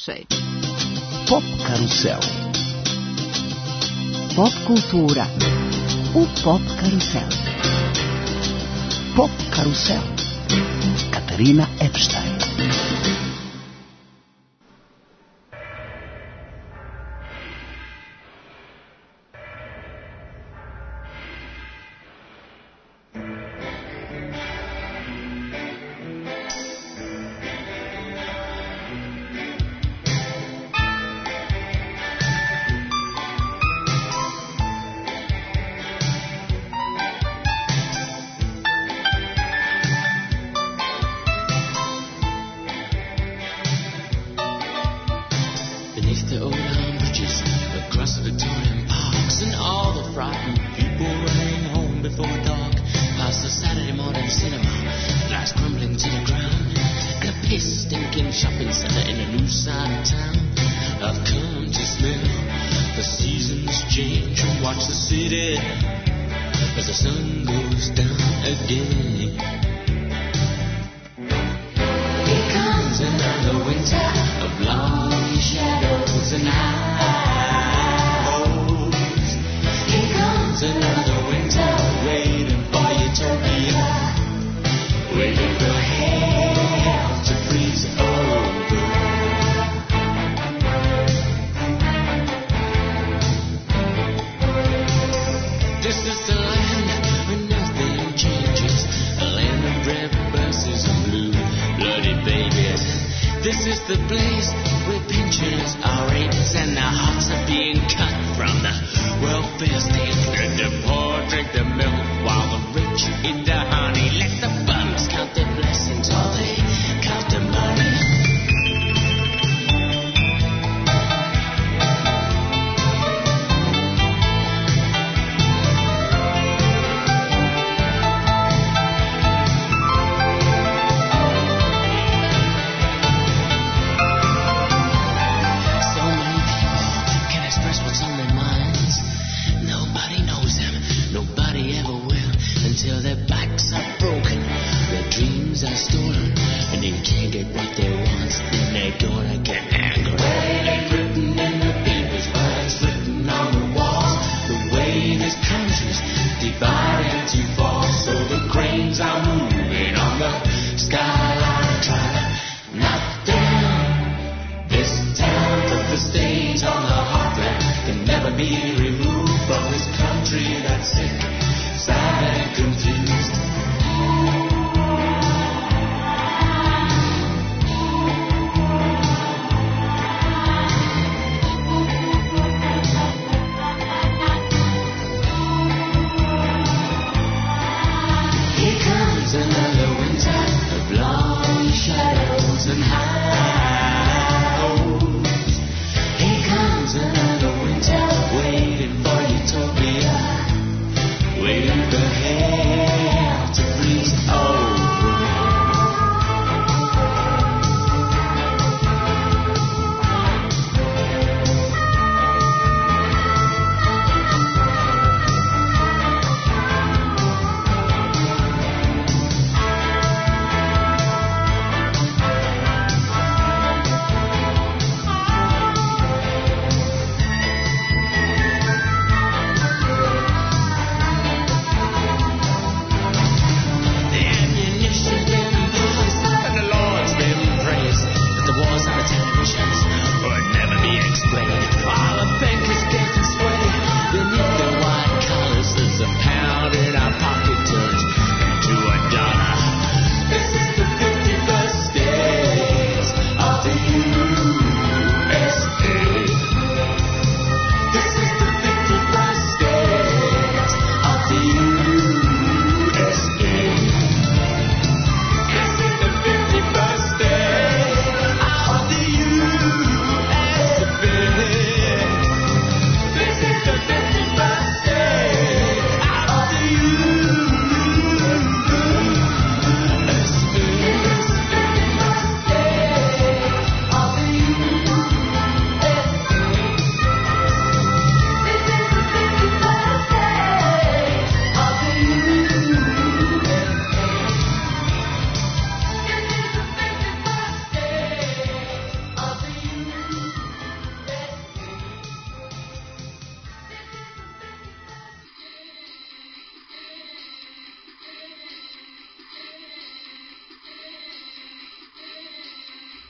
slušaj. Pop karusel. Pop kultura u Pop karusel. Pop karusel. Katarina Epstein.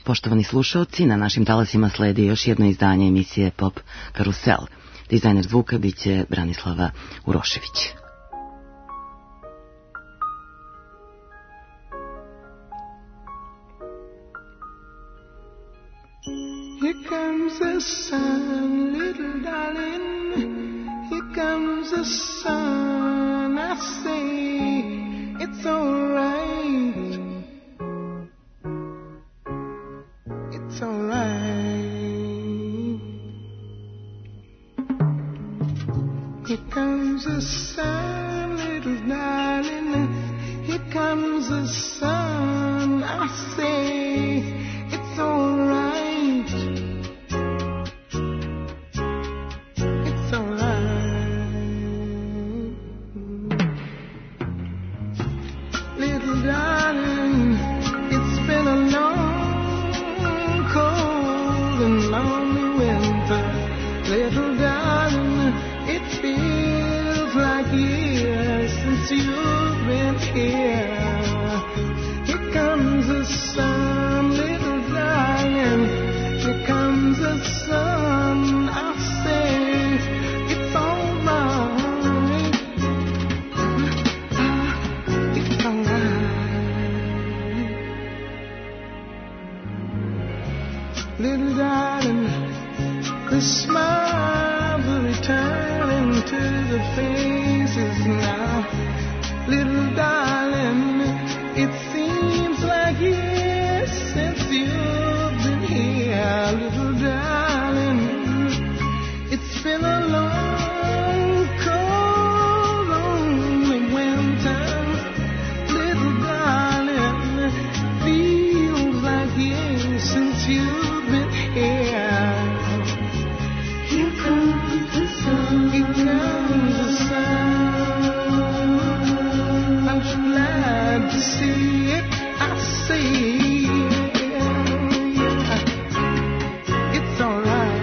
Poštovani slušaoci, na našim talasima sledi još jedno izdanje emisije Pop Karusel. Dizajner zvuka biće Branislava Urošević. Here comes the sun, little darling. Here comes the sun. I say it's all right. It's all right. Here comes the sun, little darling. Here comes the sun. I say it's all right. Darling, it's been a long, cold and lonely winter. Little darling, it feels like years since you've been here. Here comes the sun, little darling. Here comes the sun. I say it's all right. It's all right. Little darling, the smiles are returning to the faces now. Little darling, it seems like years since you've been here. Little darling, it's been a long, cold, lonely winter. Little darling, feels like years since you've been here. Here comes the sun. Here comes the sun. I'm so glad to see it. I see it. It's all right.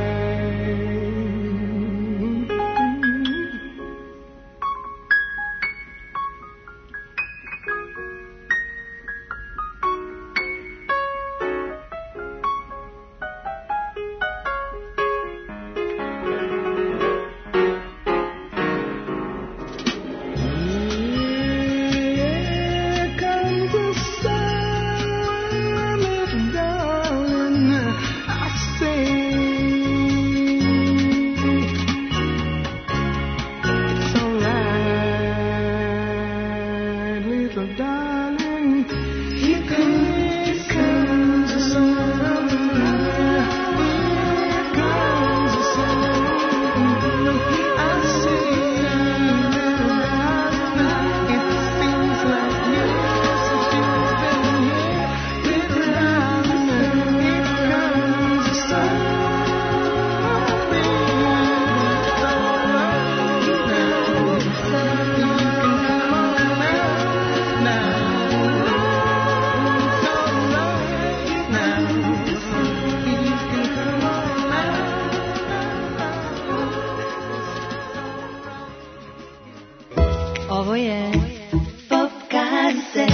Ovo je Pop Karusel.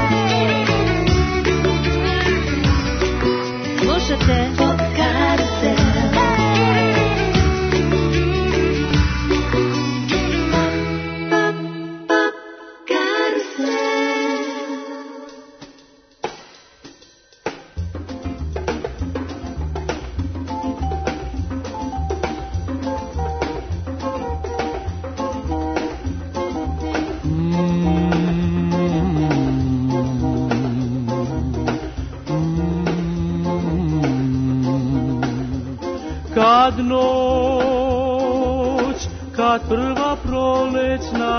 Slušate Pop Karusel. Pop, Pop Karusel. Kad noć, kad prva prolećna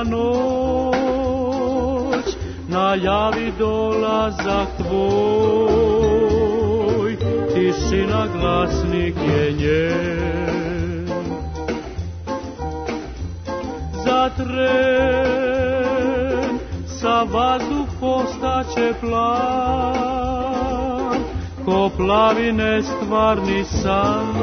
noć najavi dolazak tvoj, tišina glasnik je njen. Zatren, sa vazduh postaće plav, ko plavi nestvarni san.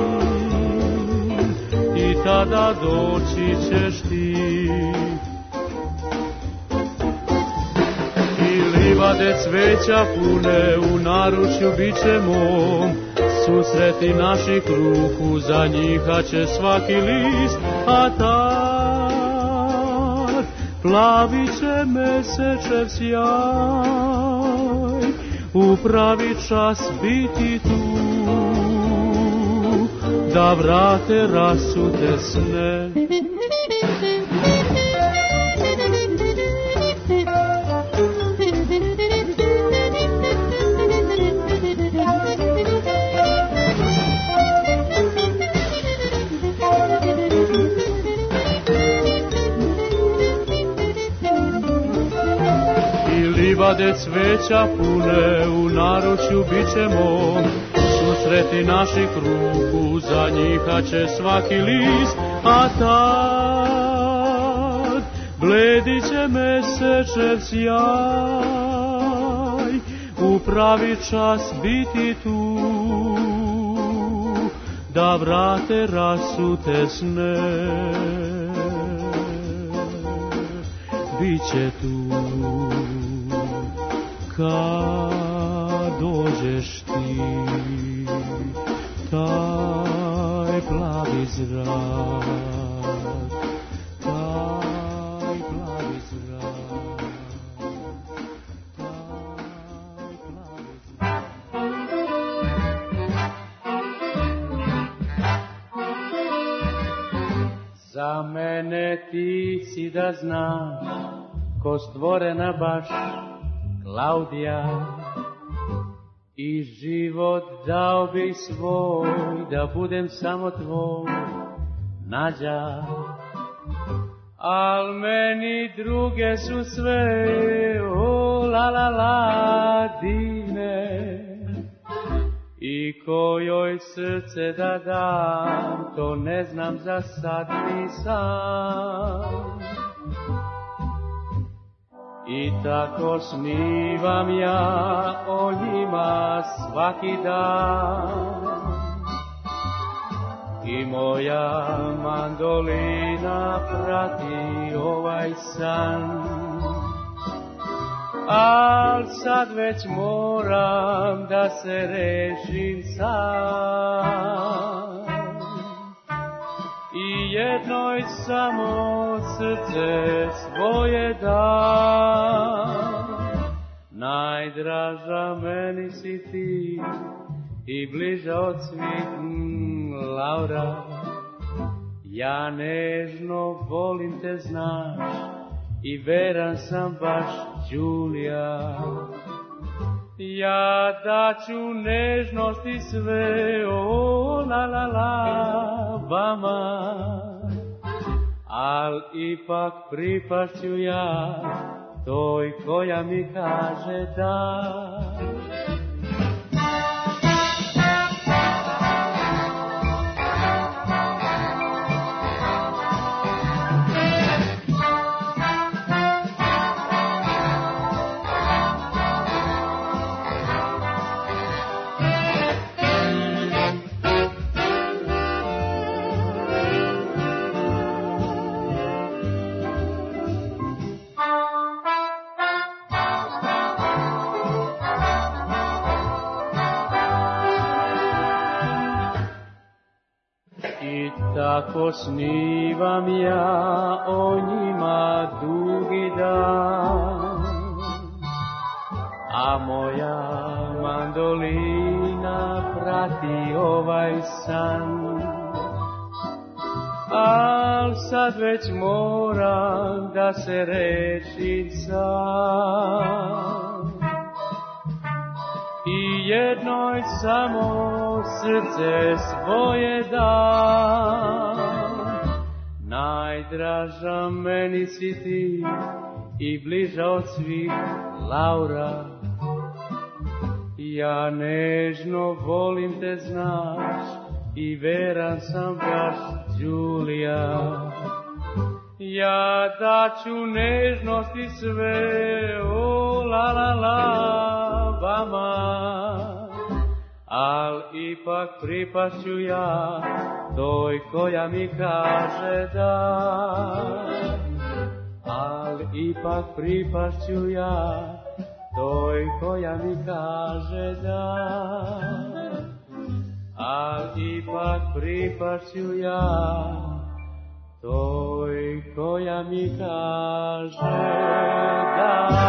I tada doći ćeš ti. livade cveća pune, u naručju biće mom, susreti naših ruku, za njiha će svaki list, a tad plavit će mesečev sjaj, u pravi čas biti tu, da vrate rasute sne. Livade cveća pune, u naručju biće mom, susreti naših ruku, za njiha će svaki list, a tad bledit će mesečev sjaj, u pravi čas biti tu, da vrate rasute sne. Biće tu kad dođeš ti, taj plavi zrak, taj plavi zrak, taj plavi zrak. Za mene ti si da znaš, ko stvorena baš Klaudija, i život dao bi svoj, da budem samo tvoj, Nađa. Al meni druge su sve, o la la la, divne, i kojoj srce da dam, to ne znam za sad ni sam. I tako snivam ja o njima svaki dan, i moja mandolina prati ovaj san. Al sad već moram da se rešim sam, i jednoj samo srce svoje dam. Najdraža meni si ti i bliža od svih, Laura. Ja nežno volim te, znaš, i veran sam baš, Đulija. Ja daću nežnosti sve, o la la la, vama, al ipak pripašću ja toj koja mi kaže da. Tako snivam ja o njima dugi dan, a moja mandolina prati ovaj san. Al sad već moram da se rešim sam, i jednoj samo srce svoje dam. Najdraža meni si ti i bliža od svih, Laura. Ja nežno volim te, znaš, i veran sam baš, Đulija. Ja daću nežnosti sve, o la la la, vama, al ipak pripašću ja toj koja mi kaže da. Al ipak pripašću ja toj koja mi kaže da, a ipak pripašću ja toj koja mi kaže da.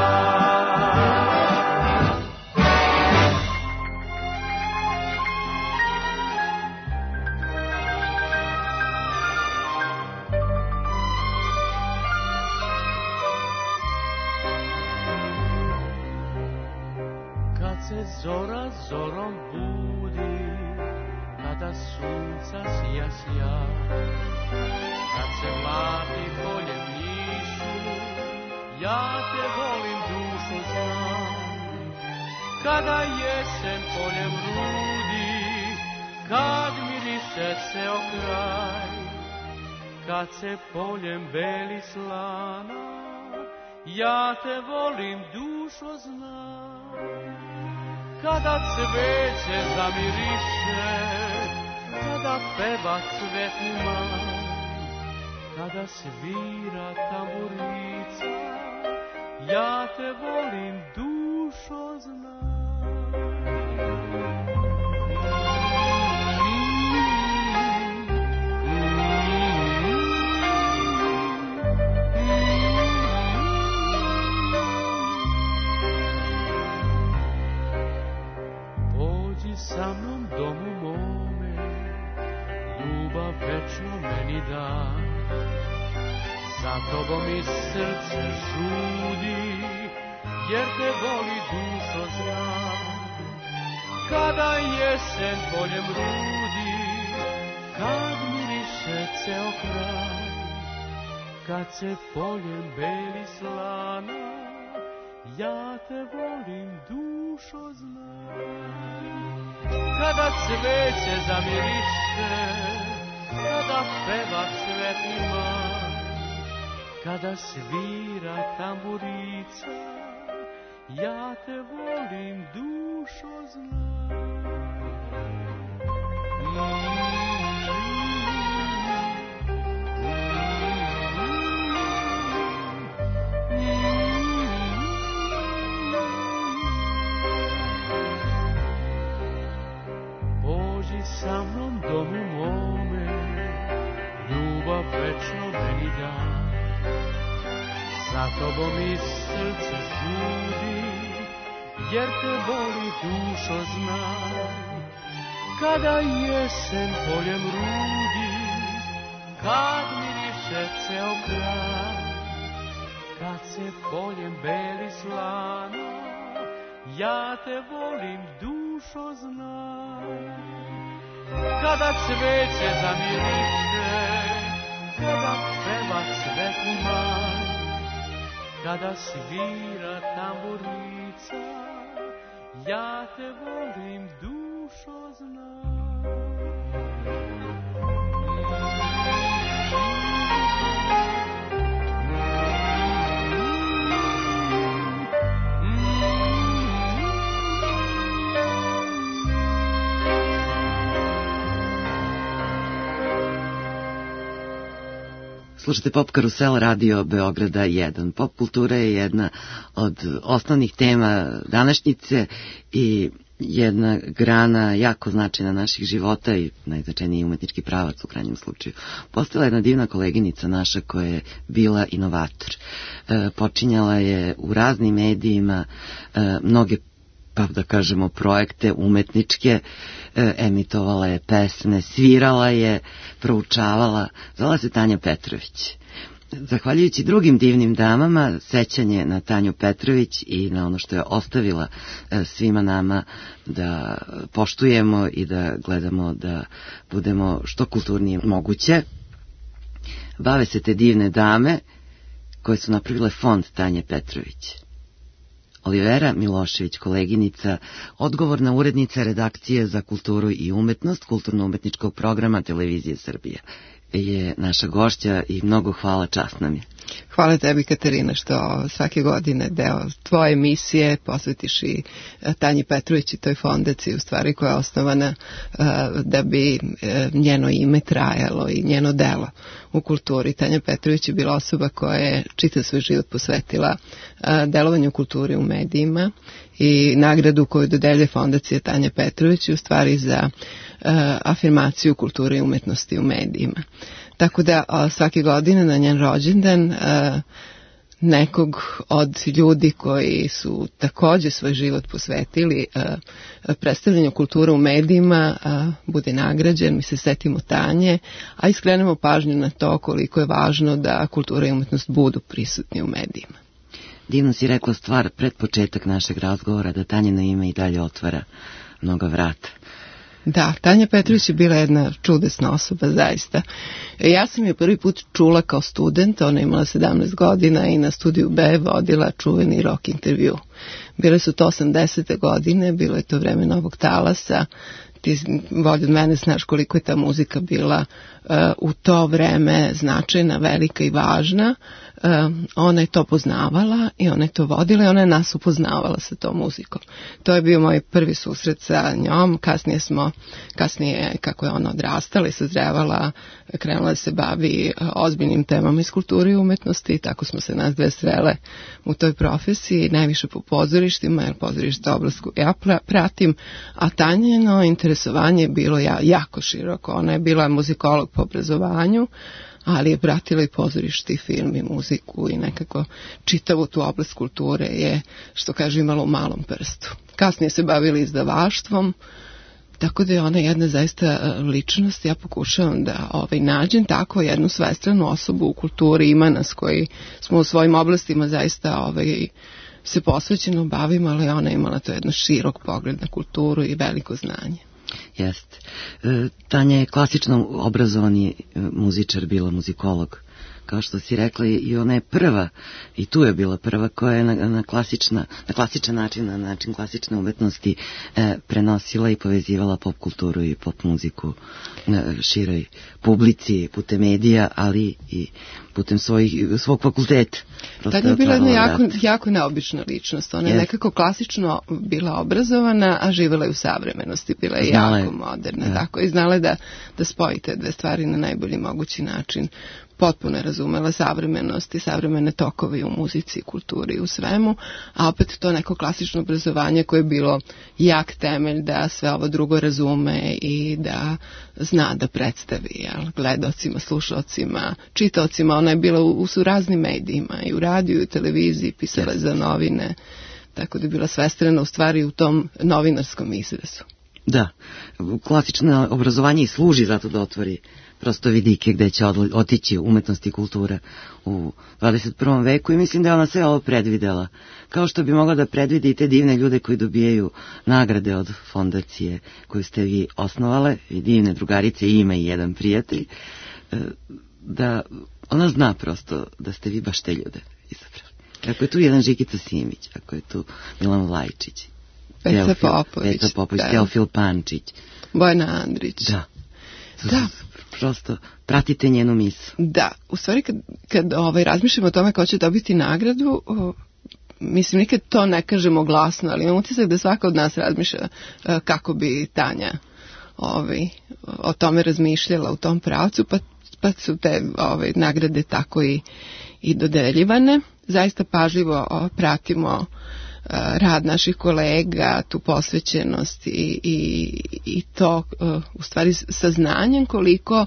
Zora zorom budi, kada sunca sja, kad se mladi polje mišu, ja te volim dušo znam. Kada jesen poljem rudi, kad miriše ceo kraj, kad se poljem beli slana, ja te volim dušo znam. Kada cveće zamiriše, kada peva cvetni maj, kada svira tamburica, ja te volim dušo znam. Sa mnom domu mome, ljubav večno meni da. Za tobom mi srce žudi, jer te voli dušo znam. Kada jesen poljem rudi, kad miriše ceo kraj, kad se poljem beli slana, ja te volim dušo znam. Kada cveće zamiriše, kada peva cvetni maj, kada svira tamburica, ja te volim dušo znam. Sa mnom domu mome, ljubav večno meni da. Za tobom mi srce žudi, jer te voli dušo znaj. Kada jesen poljem rudi, kad miriše ceo kraj, kad se poljem beli slana, ja te volim dušo znaj. Kada cveće zamiriše, kada peva cvetni maj, kada svira tamburica, ja te volim dušo znam. Slušajte Pop Karusel, radio Beograda 1. Pop kultura je jedna od osnovnih tema današnjice i jedna grana jako značajna naših života i najznačajniji umetnički pravac u krajnjem slučaju. Postala jedna divna koleginica naša koja je bila inovator. Počinjala je u raznim medijima mnoge, pa da kažemo, projekte umetničke, emitovala je pesme, svirala je, proučavala. Zvala se Tanja Petrović. Zahvaljujući drugim divnim damama, sećanje na Tanju Petrović i na ono što je ostavila svima nama da poštujemo i da gledamo da budemo što kulturnije moguće. Bave se te divne dame koje su napravile fond Tanje Petrović. Olivera Milošević, koleginica, odgovorna urednica redakcije za kulturu i umetnost kulturno-umetničkog programa Televizije Srbije, je naša gošća i mnogo hvala, čast nam je. Hvala tebi, Katarina, što svake godine deo tvoje emisije posvetiš i Tanji Petrović i toj fondaciji, u stvari, koja je osnovana da bi njeno ime trajalo i njeno delo u kulturi. Tanja Petrović je bila osoba koja je čitav svoj život posvetila delovanju kulturi u medijima i nagradu koju dodeljuje fondacija Tanja Petrović je u stvari za afirmaciju kulture i umetnosti u medijima. Tako da svake godine na njen rođendan nekog od ljudi koji su takođe svoj život posvetili predstavljanju kulture u medijima bude nagrađen, mi se setimo Tanje, a iskrenemo pažnju na to koliko je važno da kultura i umetnost budu prisutni u medijima. Divno si rekla stvar pred početak našeg razgovora, da Tanjino ime i dalje otvara mnoga vrata. Da, Tanja Petrović je bila jedna čudesna osoba, zaista. Ja sam je prvi put čula kao student, ona je imala 17 godina i na studiju B vodila čuveni rock intervju. Bile su to 80. godine, bilo je to vreme Novog talasa, ti bolje od mene znaš koliko je ta muzika bila u to vreme značajna, velika i važna. Ona je to poznavala i ona je to vodila i ona je nas upoznavala sa tom muzikom. To je bio moj prvi susret sa njom. Kasnije kako je ona odrastala i sazrevala, krenula da se bavi ozbiljnim temama iz kulture i umetnosti, tako smo se nas dve srele u toj profesiji, najviše po pozorištima, jer pozorište oblast koju ja pratim, a Tanjino interesovanje je bilo jako široko. Ona je bila muzikolog po obrazovanju, ali je pratila i pozorište i film i muziku i nekako čitavu tu oblast kulture je, što kaže, imala u malom prstu. Kasnije se bavila izdavaštvom, tako da je ona jedna zaista ličnost. Ja pokušavam da nađem tako jednu svestranu osobu u kulturi. Ima nas koji smo u svojim oblastima zaista se posvećeno bavimo, ali ona je imala to jedno širok pogled na kulturu i veliko znanje. Jeste. Tanja je klasično obrazovani muzičar, bila muzikolog. Kao što si rekla, i ona je prva, i tu je bila prva, koja je na klasičan način, na način klasične umetnosti prenosila i povezivala pop kulturu i pop muziku široj publici, putem medija, ali i putem svog fakulteta. Tanja je bila jedna jako neobična ličnost. Ona je nekako klasično bila obrazovana, a živjela je u savremenosti. Bila je jako moderna. Tako, i znala je da spoji te dve stvari na najbolji mogući način. Potpuno je razumela savremenost i savremene tokove u muzici, kulturi i u svemu, a opet to neko klasično obrazovanje koje je bilo jak temelj da sve ovo drugo razume i da zna da predstavi gledocima, slušalcima, čitaocima. Ona je bila u raznim medijima, i u radiju, i u televiziji, pisala za novine, tako da je bila svestrana u stvari u tom novinarskom izrazu. Da, klasično obrazovanje i služi zato da otvori prosto vidike gde će otići umetnost i kultura u 21. veku, i mislim da je ona sve ovo predvidela. Kao što bi mogla da predvidi i te divne ljude koji dobijaju nagrade od fondacije koju ste vi osnovale, i divne drugarice, i ima i jedan prijatelj, da ona zna prosto da ste vi baš te ljude izabrali. Ako je tu jedan Žikica Simić, ako je tu Milan Vlajčić, Petra Popović, Teofil Pančić, Bojana Andrić. Da. Prosto pratite njenu misl. Da, u stvari kad razmišljamo o tome ko će dobiti nagradu, mislim, nikad to ne kažemo glasno, ali imam utisak da svaka od nas razmišlja kako bi Tanja o tome razmišljala u tom pravcu, pa su te nagrade tako i dodeljivane. Zaista pažljivo pratimo rad naših kolega, tu posvećenost i to u stvari saznanjem koliko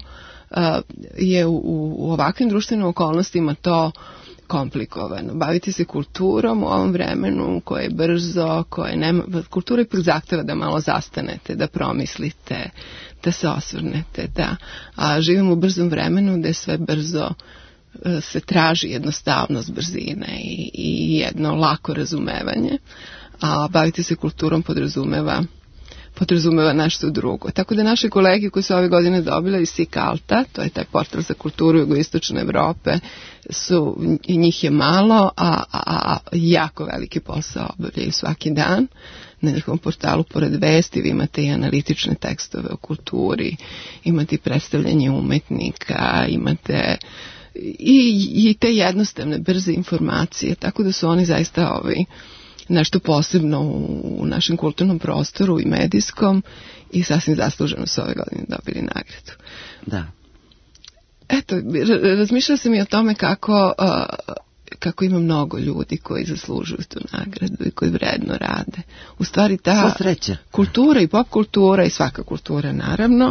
je u ovakvim društvenim okolnostima to komplikovano. Baviti se kulturom u ovom vremenu koje je brzo, kultura ipak zahteva da malo zastanete, da promislite, da se osvrnete, a živimo u brzom vremenu gde sve brzo se traži jednostavnost, brzine i jedno lako razumevanje, a baviti se kulturom podrazumeva nešto drugo. Tako da naše kolege koji su ove godine dobile iz SICALTA, to je taj portal za kulturu jugoistočne Evrope, njih je malo, a jako veliki posao obavljaju svaki dan. Na njihovom portalu, pored vesti, vi imate i analitične tekstove o kulturi, imate i predstavljanje umetnika, imate i te jednostavne, brze informacije, tako da su oni zaista nešto posebno u našem kulturnom prostoru i medijskom i sasvim zasluženo su ove godine dobili nagradu. Da. Eto, razmišljala sam i o tome kako ima mnogo ljudi koji zaslužuju tu nagradu i koji vredno rade. U stvari ta kultura i pop kultura i svaka kultura naravno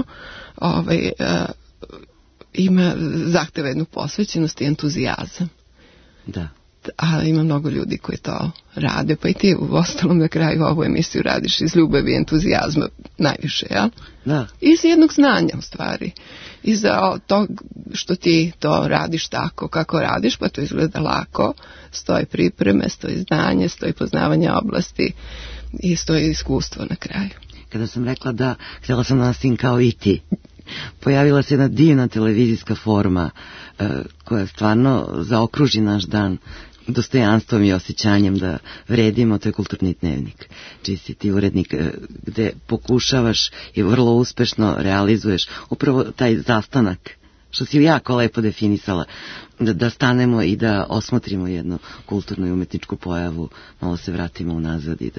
ima zahteva jednu posvećenost i entuzijazam. Da. A ima mnogo ljudi koji to rade, pa i ti u ostalom na kraju ovu emisiju radiš iz ljubavi i entuzijazma najviše, jel? Da. I iz jednog znanja u stvari. I za to što ti to radiš tako kako radiš, pa to izgleda lako, stoji pripreme, stoji znanje, stoji poznavanje oblasti i stoji iskustvo na kraju. Kada sam rekla da htjela sam da nastavim kao i ti, pojavila se jedna divna televizijska forma koja stvarno zaokruži naš dan dostojanstvom i osjećanjem da vredimo, to je Kulturni dnevnik, čiji si ti urednik, gde pokušavaš i vrlo uspešno realizuješ upravo taj zastanak, što si jako lepo definisala, da stanemo i da osmotrimo jednu kulturnu i umetničku pojavu, malo se vratimo unazad i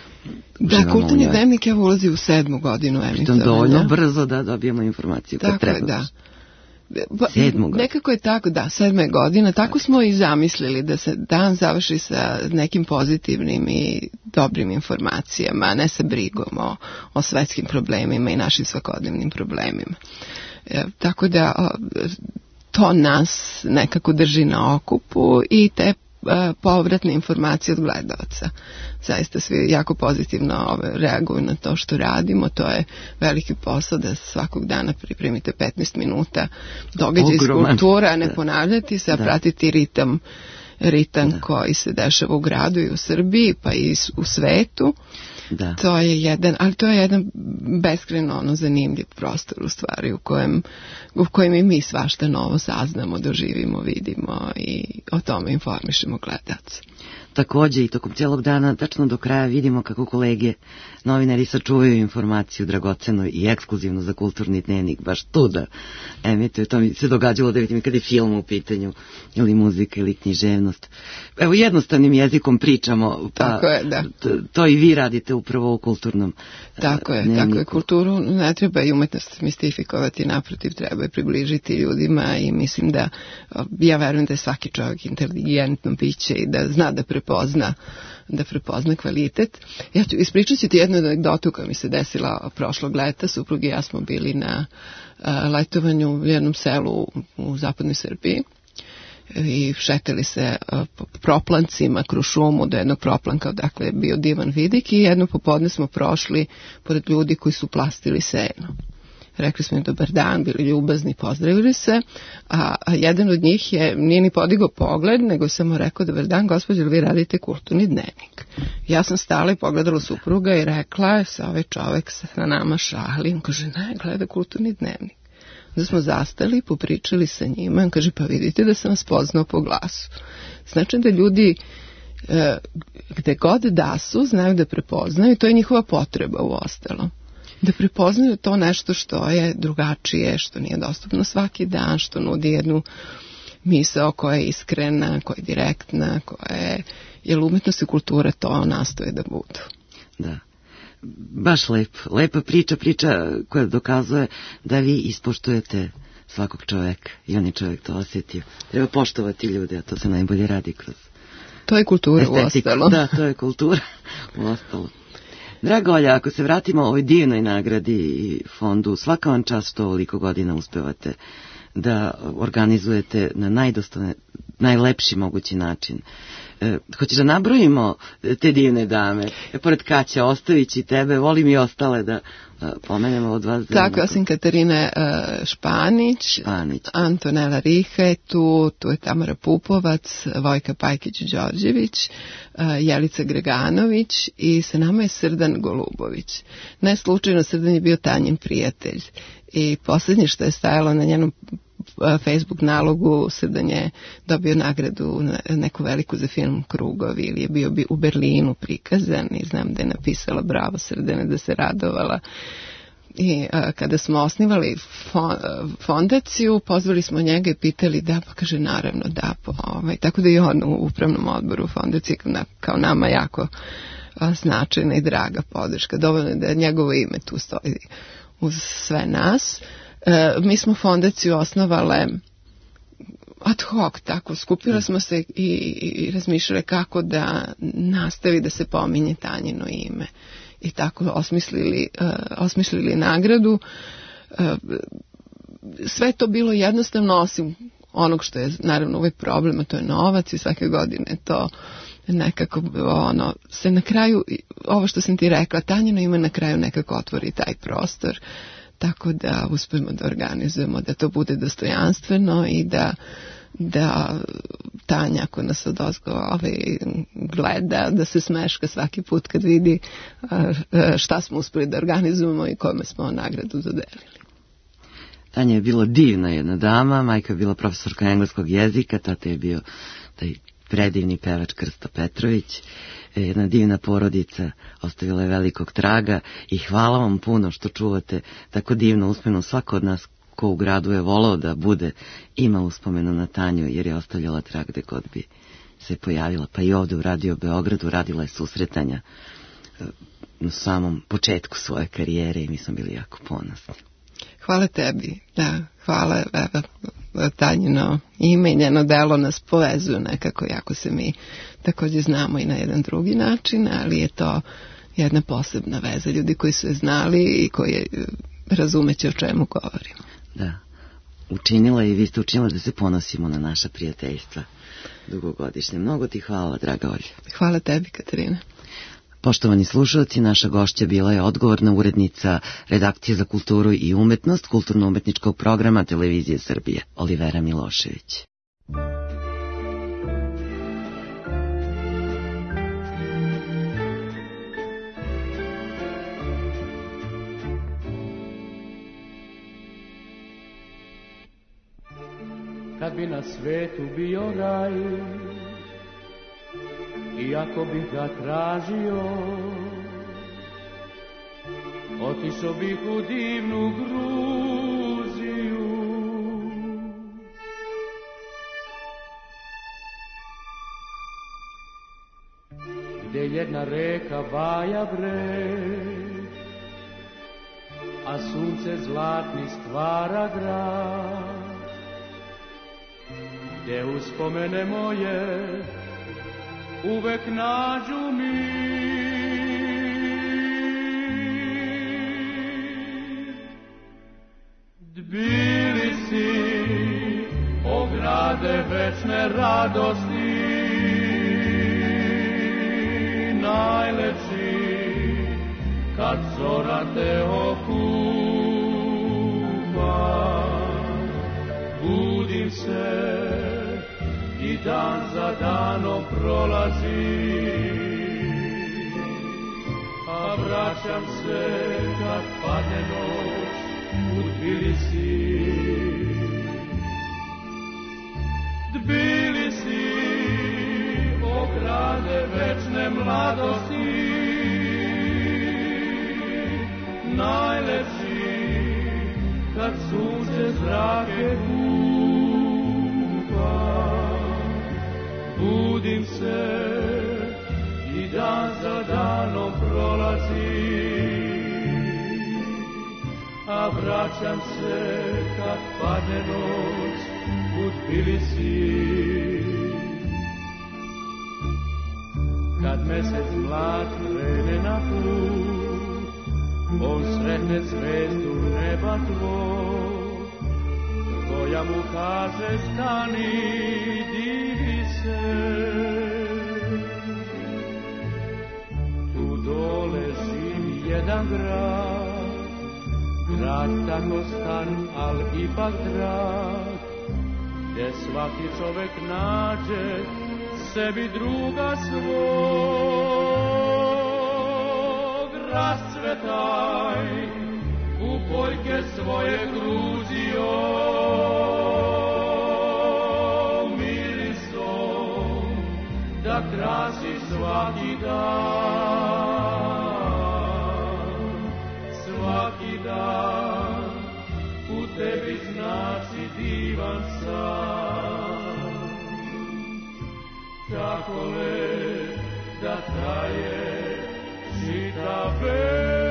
da Kulturni dnevnik evo ulazi u 7. godinu emitovanja. Pritom dovoljno brzo da dobijemo informaciju kad treba. Da. Nekako je tako, 7. godina, tako smo i zamislili da se dan završi sa nekim pozitivnim i dobrim informacijama, a ne sa brigom o svetskim problemima i našim svakodnevnim problemima. Tako da to nas nekako drži na okupu i te povratne informacije od gledalca. Zaista svi jako pozitivno reaguju na to što radimo. To je veliki posao da svakog dana pripremite 15 minuta događaj iz kultura, ne ponavljati se, a pratiti ritam koji se dešava u gradu i u Srbiji, pa i u svetu. Da. To je jedan beskrajno zanimljiv prostor u stvari u kojem i mi svašta novo saznamo, doživimo, vidimo i o tome informišemo gledalce. Takođe i tokom cijelog dana, tačno do kraja vidimo kako kolege novinari sačuvaju informaciju dragocenu i ekskluzivnu za Kulturni dnevnik, baš tu da emituju. To mi se događalo da vidim kada je film u pitanju, ili muzika, ili književnost. Evo, jednostavnim jezikom pričamo, pa tako je, da. To i vi radite upravo u Kulturnom dnevniku. Tako je. Kulturu ne treba i umetnost mistifikovati, naprotiv, treba je približiti ljudima i mislim da, ja verujem da je svaki čovjek inteligentno biće i da zna da prepozna kvalitet. Ispričat ću ti jednu anegdotu koja mi se desila prošlog leta. Suprug i ja smo bili na letovanju u jednom selu u zapadnoj Srbiji i šetali se po proplancima kroz šumu do jednog proplanka odakle je bio divan vidik i jedno popodne smo prošli pored ljudi koji su plastili seno. Rekli smo im dobar dan, bili ljubazni, pozdravili se, a jedan od njih nije ni podigao pogled, nego samo rekao dobar dan, gospođo, vi radite Kulturni dnevnik. Ja sam stala i pogledala supruga i rekla, se ovaj čovek sa nama šali, on kaže, ne, gleda Kulturni dnevnik. Onda smo zastali, popričali sa njima, on kaže, pa vidite da sam vas poznao po glasu. Znači da ljudi gde god da su, znaju da prepoznaju, to je njihova potreba u ostalom. Da prepoznaju to nešto što je drugačije, što nije dostupno svaki dan, što nudi jednu misao koja je iskrena, koja je direktna, koja je, jer umetnost i kultura to nastoje da budu. Da. Baš lepa priča koja dokazuje da vi ispoštujete svakog čoveka i on je čovjek to osjetio. Treba poštovati ljude, a to se najbolje radi kroz to je kultura estetiku. U ostalo. Da, to je kultura u ostalo. Draga Olja, ako se vratimo ovoj divnoj nagradi i fondu, svaka vam čast što ovoliko godina uspevate da organizujete na najlepši mogući način. Hoćeš da nabrojimo te divne dame? Pored Kaća Ostojić i tebe, volim i ostale da pomenemo od vas. Tako, osim Katarine Španić, Antonela Riha je tu je Tamara Pupovac, Vojka Pajkić-Đorđević, Jelica Greganović i sa nama je Srdan Golubović. Ne slučajno, Srdan je bio Tanjin prijatelj i posljednje što je stajalo na njenom Facebook nalogu, Srdan je dobio nagradu neku veliku za film Krugovi ili je bio u Berlinu prikazan i znam da je napisala bravo Srdane, da se radovala. I kada smo osnivali fondaciju, pozvali smo njega i pitali da, pa kaže naravno da, tako da je on u upravnom odboru fondacije kao nama jako značajna i draga podrška. Dovoljno da njegovo ime tu stoji uz sve nas. Mi smo fondaciju osnovale ad hoc, tako, skupile smo se i razmišljale kako da nastavi da se pominje Tanjino ime. I tako osmislili nagradu. Sve to bilo jednostavno, osim onog što je naravno uvijek problem, a to je novac, i svake godine to nekako se na kraju, ovo što sam ti rekla, Tanjino ime na kraju nekako otvori taj prostor, tako da uspijemo da organizujemo da to bude dostojanstveno i da Tanja, ako nas odozgo gleda, da se smeška svaki put kad vidi šta smo uspeli da organizujemo i kome smo nagradu dodelili. Tanja je bila divna jedna dama, majka je bila profesorka engleskog jezika, tata je bio taj predivni pevač Krsto Petrović, jedna divna porodica, ostavila je velikog traga i hvala vam puno što čuvate tako divnu uspomenu. Svako od nas ko u gradu je volao da bude ima uspomenu na Tanju, jer je ostavljala trag gde god bi se pojavila, pa i ovde u Radio Beogradu radila je susretanja na samom početku svoje karijere i mi smo bili jako ponosni. Hvala tebi, da, hvala, Tanjino ime i njeno delo nas povezuju nekako, jako se mi također znamo i na jedan drugi način, ali je to jedna posebna veza, ljudi koji su je znali i koji razumeće o čemu govorimo. Da, učinila i vi ste učinili da se ponosimo na naša prijateljstva dugogodišnje. Mnogo ti hvala, draga Olja. Hvala tebi, Katarina. Poštovani slušalci, naša gošća bila je odgovorna urednica redakcije za kulturu i umetnost kulturno-umetničkog programa Televizije Srbije, Olivera Milošević. Kad bi na svetu bio raj, iako bih ga tražio, otišao bih u divnu Gruziju. Gde jedna reka vaja breg, a sunce zlatni stvara grad. Gde uspomene moje uvek nađu mir. Tbilisi, o grade večne radosti, najlepši kad zora te okupa. Budim se i dan za danom prolazi, a vraćam se kad padne noć u Tbilisi. Tbilisi, o grade večne mladosti, najlepši kad sunce zrake kupa. Budim se i dan za danom prolazi, a vraćam se kad padne noć u Tbilisi. Kad mesec mlad krene na put, on sretne zvezdu neba tvoj, koja mu kaže stani, divi se. Tu dole živi jedan grad, grad tako stan, al ipak drag, gde svaki čovek nađe sebi druga svog. Rascvetaj u poljke svoje Gruzio, mirisom da krasiš svaki dan, svaki dan. svakome da traje čitav vek.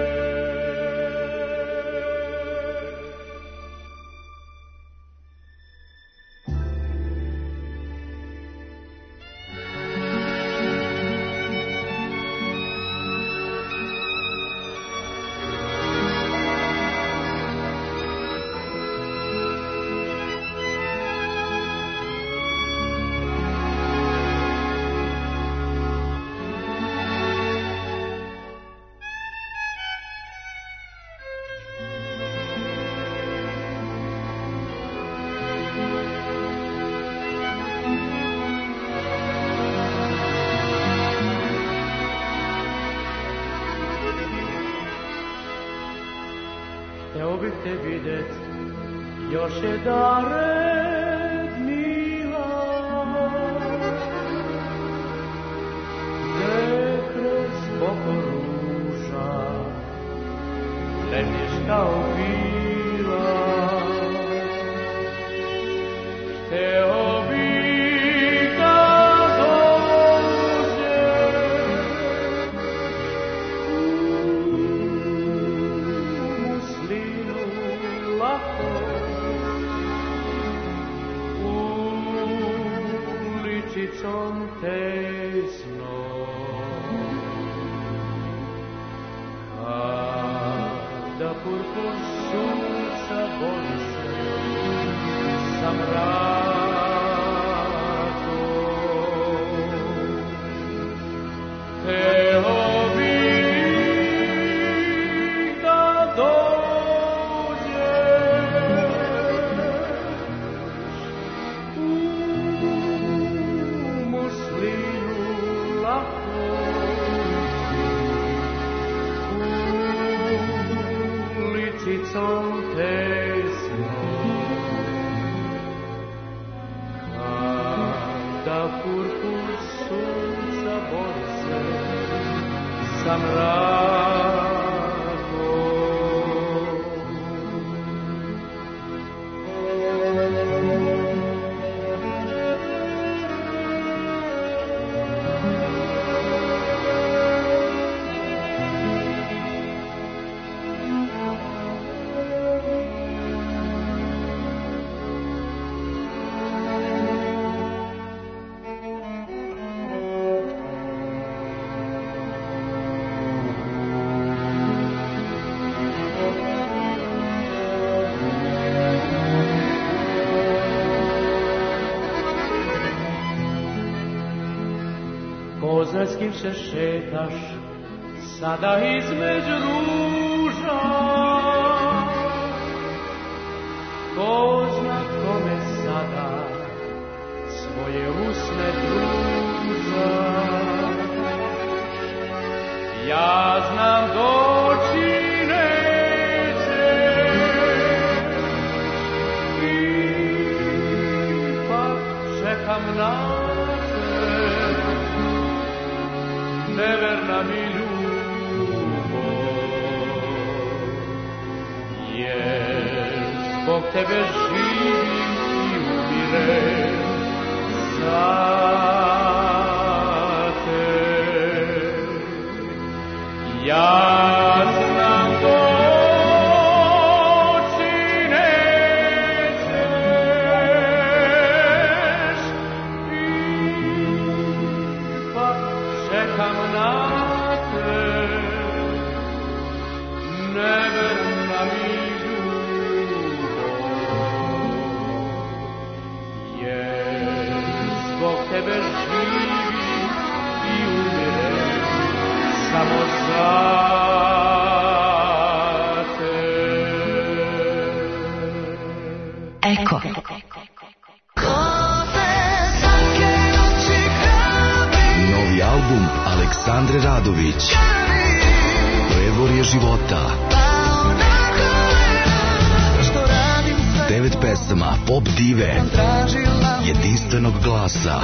Hteo bih te vidjet još jedared mila, gde kroz boko ruža letiš kao pila. Hteo bih da dođem ulicicom tesno, kada purpur sunca boli se sa mrakom. Hteo bih da ulicicom tesno, kada purpur sunca bori se sa mrakom. Kozarskih se šetaš sada između ruža, ko zna kome sada svoje usne pruža. Ja znam doći nećeš, ipak čekam na neverna mi ljubav, jer zbog tebe živim i umirem za te. Ja znam doći nećeš, ipak čekam na te, neverna mi ljubav, jer zbog tebe živim i umirem samo za te. Eko. Novi album Aleksandre Radović, Predvorje života. 9 pesama pop dive, jedinstvenog glasa.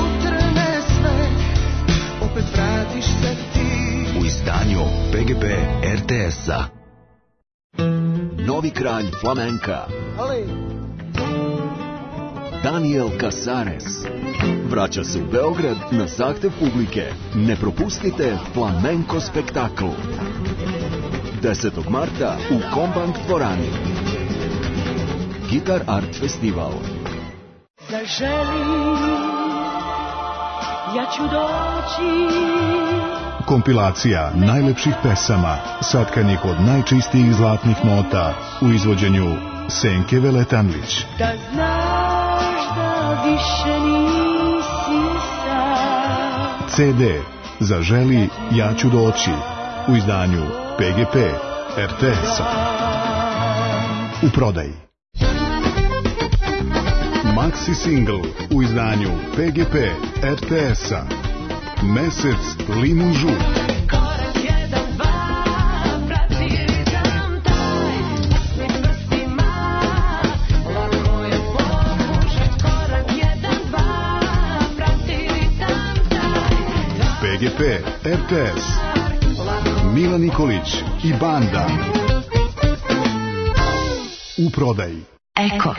U izdanju PGP RTS-a. Novi kralj flamenka. Daniel Casares. Vraća se u Beograd na zahtev publike. Ne propustite Flamenko spektakl. 10. marta u Kombank dvorani. Gitar Art Festival. Zaželi, ja ću doći. Kompilacija najlepših pesama, satkanih od najčistijih zlatnih nota u izvođenju Senke Veletanlić. Da znaš da više nisi sam. CD Zaželi, ja ću doći u izdanju PGP RTS-a. U prodaji. Maxi single u izdanju PGP RTS-a. Mesec limun žut. PGP RTS. Mila Nikolić i banda. U prodaji. Eko.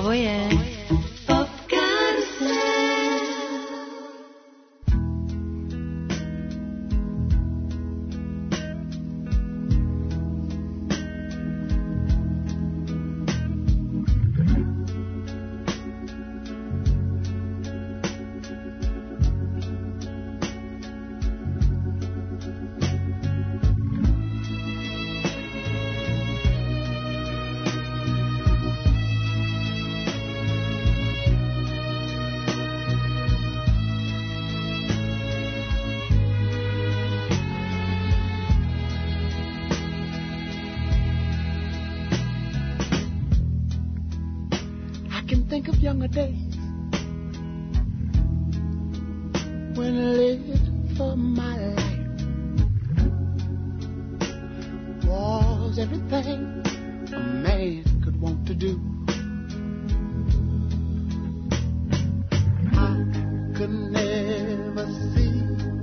Ovo je Pop Karusel. Think of younger days when I lived for my life. Was everything a man could want to do. I could never see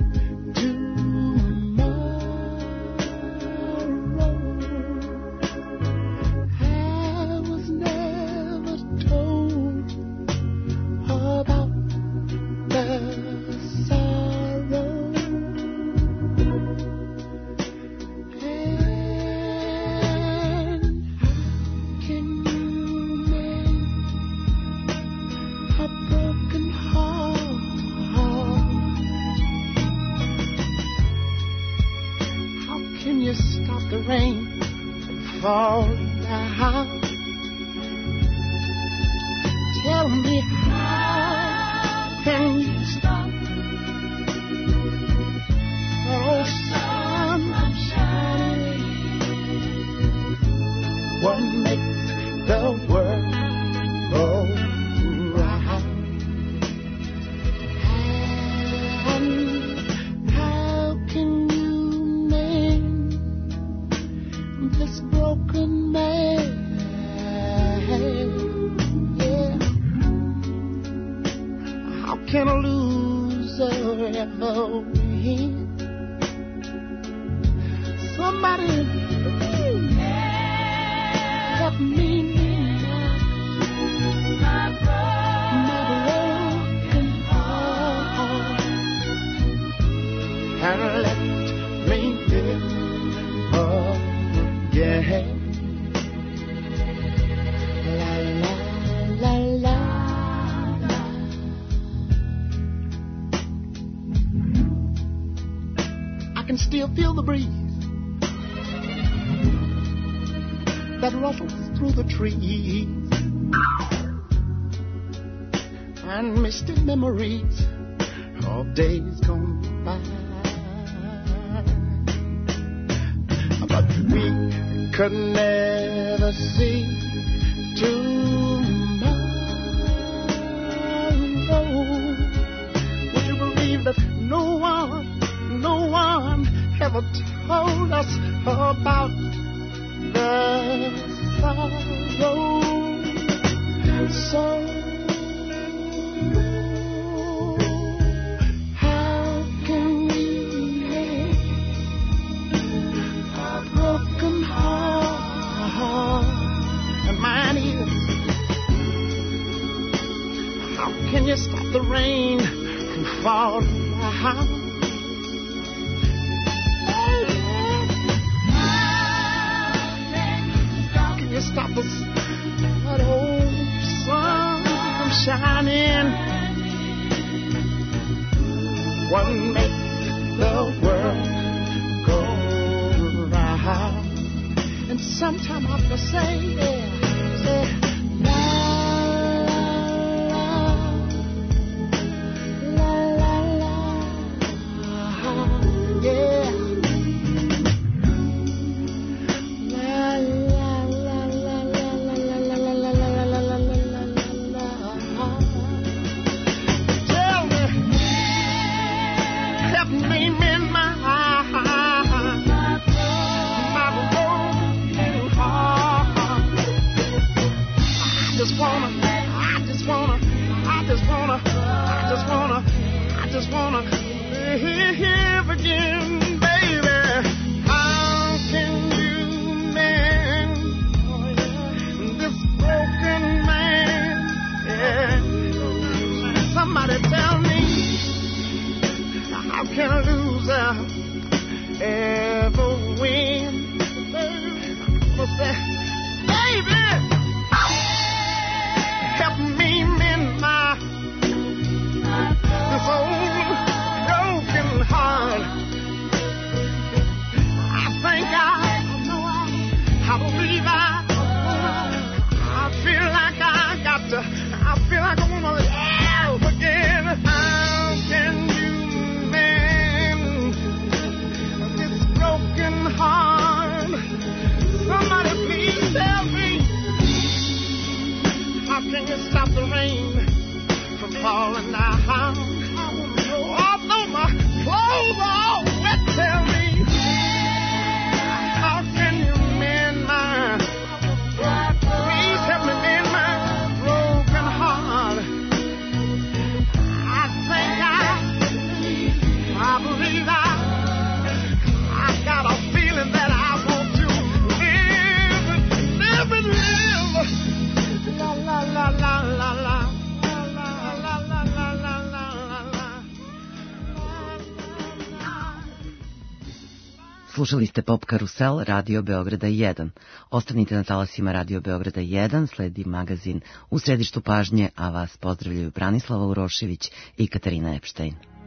feel the breeze that ruffles through the trees and misty memories of days gone by. But we could never see tomorrow. Would you believe that no one ever told us about the sorrow? So how can we make a broken heart? And mine is, how can you stop the rain from falling down? Stop us, that old sun from shining. What makes the world go round? And sometime I have to say, la la la la la, yeah. I believe I feel like I feel like I want to laugh again. How can you mend this broken heart? Somebody please tell me. How can you stop the rain from falling down? Although my clothes are all wet, tell me. How can you mend my? Please help me mend my broken heart. I think I believe I got a feeling that I want to live and live. La la la la la la. Slušali ste Pop Karusel, Radio Beograda 1. Ostanite na talasima Radio Beograda 1, sledi magazin U središtu pažnje, a vas pozdravljaju Branislava Urošević i Katarina Epštajn.